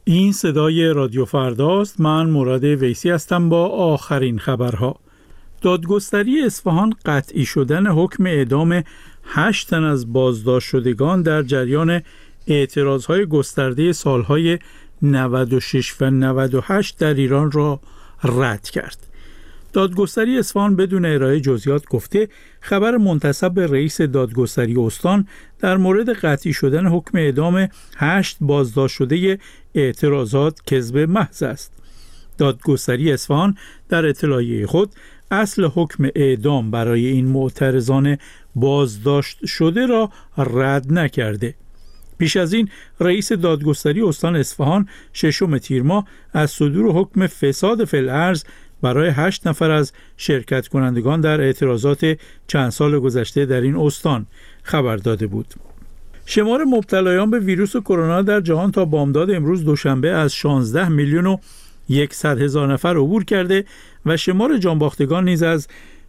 این صدای رادیو فرداست. من مراد ویسی هستم با آخرین خبرها. دادگستری اصفهان قطعی شدن حکم اعدام 8 تن از بازداشت شدگان در جریان اعتراضهای گسترده سالهای 96 و 98 در ایران را رد کرد. دادگستری اصفهان بدون ارائه جزئیات گفته خبر منتسب به رئیس دادگستری استان در مورد قطعی شدن حکم اعدام 8 بازداشت شده اعتراضات کذب محض است. دادگستری اصفهان در اطلاعیه خود اصل حکم اعدام برای این معترضان بازداشت شده را رد نکرده. پیش از این رئیس دادگستری استان اصفهان 6 تیر ماه از صدور حکم فساد فی الارض برای 8 نفر از شرکت کنندگان در اعتراضات چند سال گذشته در این استان خبر داده بود. شمار مبتلایان به ویروس کرونا در جهان تا بامداد امروز دوشنبه از 16 میلیون و 100 هزار نفر عبور کرده و شمار جانباختگان نیز از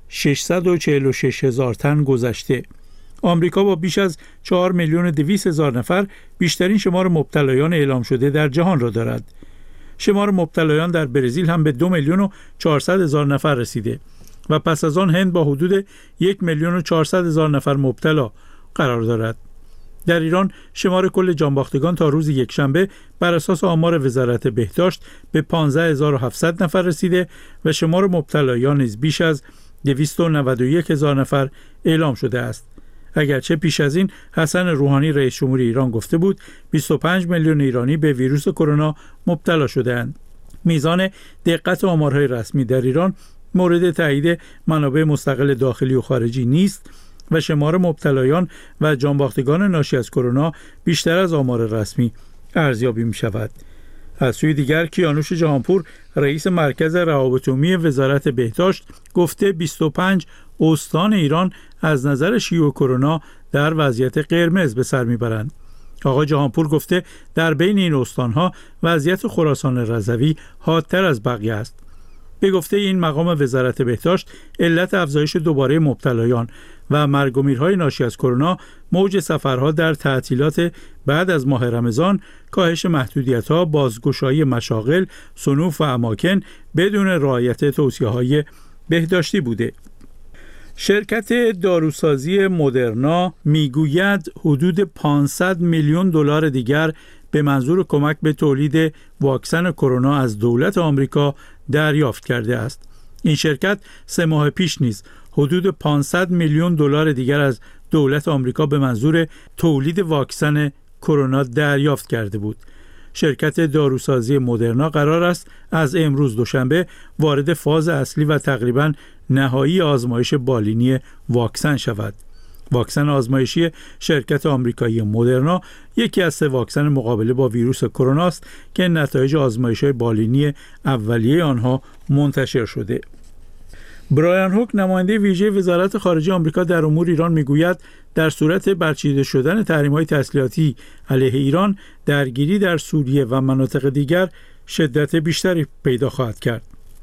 646 هزار تن گذشته. آمریکا با بیش از 4 میلیون و 200 هزار نفر بیشترین شمار مبتلایان اعلام شده در جهان را دارد. شمار مبتلایان در برزیل هم به 2 میلیون و 400 هزار نفر رسیده و پس از آن هند با حدود 1 میلیون و 400 هزار نفر مبتلا قرار دارد. در ایران شمار کل جانباختگان تا روز یکشنبه بر اساس آمار وزارت بهداشت به 15700 نفر رسیده و شمار مبتلایان نیز بیش از 291 هزار نفر اعلام شده است. اگرچه پیش از این حسن روحانی رئیس جمهوری ایران گفته بود 25 میلیون ایرانی به ویروس کرونا مبتلا شده‌اند. میزان دقت آمارهای رسمی در ایران مورد تایید منابع مستقل داخلی و خارجی نیست و شمار مبتلایان و جانباختگان ناشی از کرونا بیشتر از آمار رسمی ارزیابی می شود. از سوی دیگر کیانوش جهانپور رئیس مرکز روابط عمومی وزارت بهداشت گفته 25 استان ایران از نظر شیوع کرونا در وضعیت قرمز به سر میبرند. آقای جهانپور گفته در بین این استانها وضعیت خراسان رضوی حادتر از بقیه است. به گفته این مقام وزارت بهداشت علت افزایش دوباره مبتلایان و مرگ و میرهای ناشی از کرونا موج سفرها در تعطیلات بعد از ماه رمضان، کاهش محدودیت‌ها، بازگشایی مشاغل، صنوف و اماکن بدون رعایت توصیه‌های بهداشتی بوده. شرکت داروسازی مدرنا میگوید حدود 500 میلیون دلار دیگر به منظور کمک به تولید واکسن کرونا از دولت آمریکا دریافت کرده است. این شرکت 3 ماه پیش نیز حدود 500 میلیون دلار دیگر از دولت آمریکا به منظور تولید واکسن کرونا دریافت کرده بود. شرکت داروسازی مدرنا قرار است از امروز دوشنبه وارد فاز اصلی و تقریباً نهایی آزمایش بالینی واکسن شود. واکسن آزمایشی شرکت آمریکایی مدرنا یکی از 3 واکسن مقابله با ویروس کرونا است که نتایج آزمایش‌های بالینی اولیه آنها منتشر شده. برایان هوک نماینده ویژه وزارت خارجه آمریکا در امور ایران میگوید در صورت برچیده شدن تحریم‌های تسلیحاتی علیه ایران، درگیری در سوریه و مناطق دیگر شدت بیشتری پیدا خواهد کرد.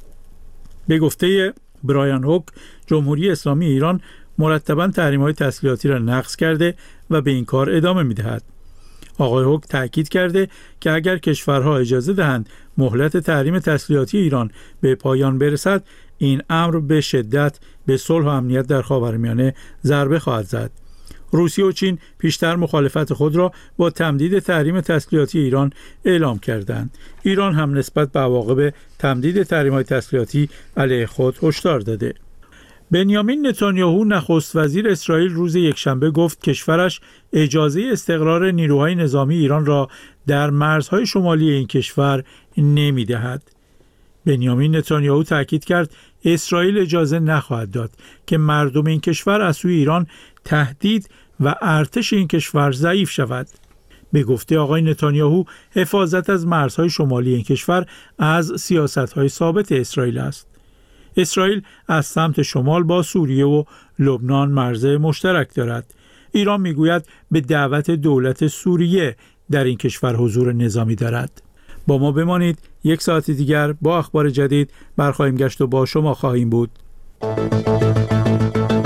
به گفته برایان هوک، جمهوری اسلامی ایران مرتباً تحریم‌های تسلیحاتی را نقض کرده و به این کار ادامه می‌دهد. آقای هوک تاکید کرده که اگر کشورها اجازه دهند مهلت تحریم تسلیحاتی ایران به پایان برسد، این امر به شدت به صلح و امنیت در خاورمیانه ضربه خواهد زد. روسیه و چین پیشتر مخالفت خود را با تمدید تحریم تسلیحاتی ایران اعلام کردند. ایران هم نسبت به عواقب تمدید تحریم‌های تسلیحاتی علیه خود هشدار داده. بنیامین نتانیاهو نخست وزیر اسرائیل روز یکشنبه گفت کشورش اجازه استقرار نیروهای نظامی ایران را در مرزهای شمالی این کشور نمی‌دهد. بنیامین نتانیاهو تاکید کرد اسرائیل اجازه نخواهد داد که مردم این کشور از سوی ایران تهدید و ارتش این کشور ضعیف شود. به گفته آقای نتانیاهو حفاظت از مرزهای شمالی این کشور از سیاست‌های ثابت اسرائیل است. اسرائیل از سمت شمال با سوریه و لبنان مرز مشترک دارد. ایران میگوید به دعوت دولت سوریه در این کشور حضور نظامی دارد. با ما بمانید، 1 ساعت دیگر با اخبار جدید برخواهیم گشت و با شما خواهیم بود.